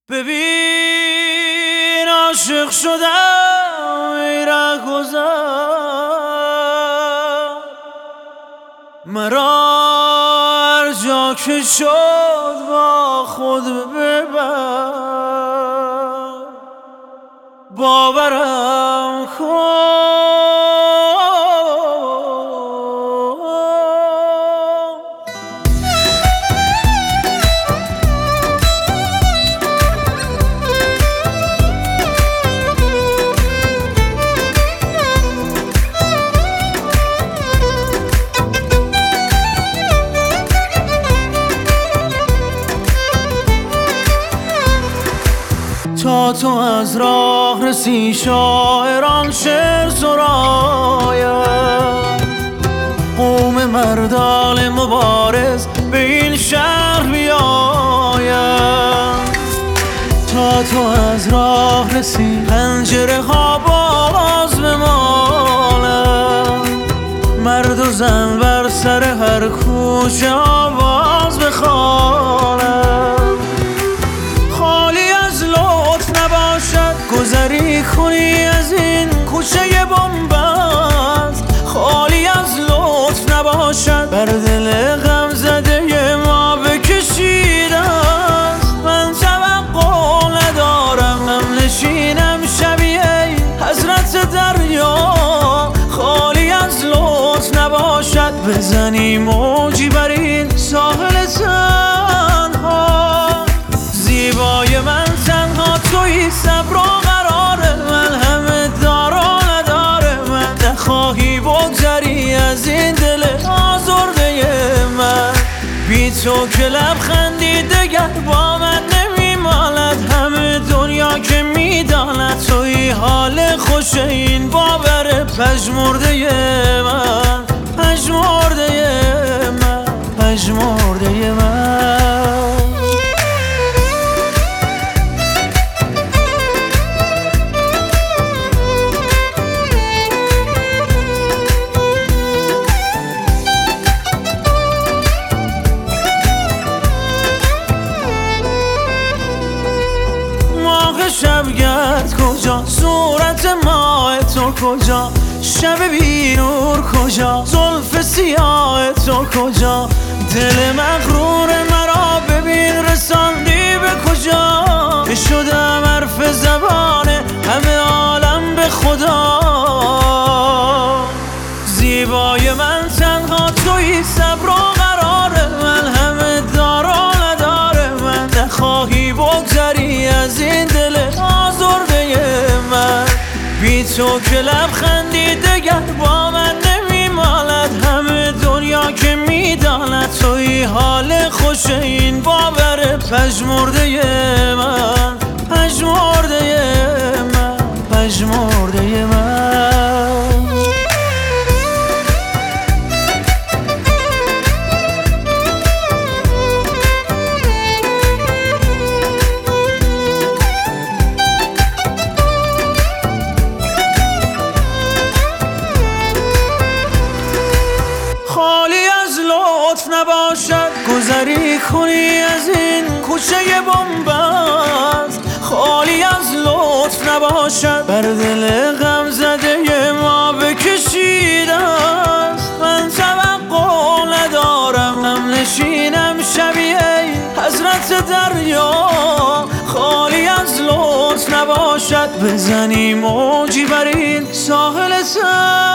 ببین عاشق شدم ای رهگذر، مرا هر جا که شد با خود ببر، باورم کن تا تو از راه رسی شاعران شعر سراید، قوم مردان مبارز به این شهر بیاید. تا تو از راه رسی پنجره ها باز بمالد، مرد و زن بر سر هر کوچه آواز بخوانند. گذری کنی از این کوچه بنبست، خالی از لطف نباشد بر دل غم زده ما بکشیده است. من توقع ندارم هم نشینم شبیه حضرت دریا، خالی از لطف نباشد بزنی موجی بر این ساحل تنها. زیبای من تنها تویی، صبر و قرار من همه دار و نداره من. نخواهی بگذری از این دل آزرده من، بی تو که لبخندی دگر با من نمیماند. همه دنیا که میداند تویی حال خوش این باور پژمرده من، پژمرده من، پژمرده من. شبگرد کجا، صورت ماه تو کجا، شب بی نور کجا، زلف سیاه تو کجا. دل مغرور مرا ببین رساندی به کجا، که شدم حرف زبان همه عالم به خدا. زیبای من تنها تویی، صبر و قرار من همه دار و نداره من. نخواهی بگذری از این دل آزرده من، بی تو که لبخندی دگر با من نمیماند. همه دنیا که میداند تویی حال خوش این باور پژمرده من، پژمرده من، پژمرده من. نباشد گذری کنی از این کوچه بنبست، خالی از لطف نباشد بر دل غم زده ما بکشیده است. من توقع ندارم هم نشینم شبیه حضرت دریا، خالی از لطف نباشد بزنی موجی بر این ساحل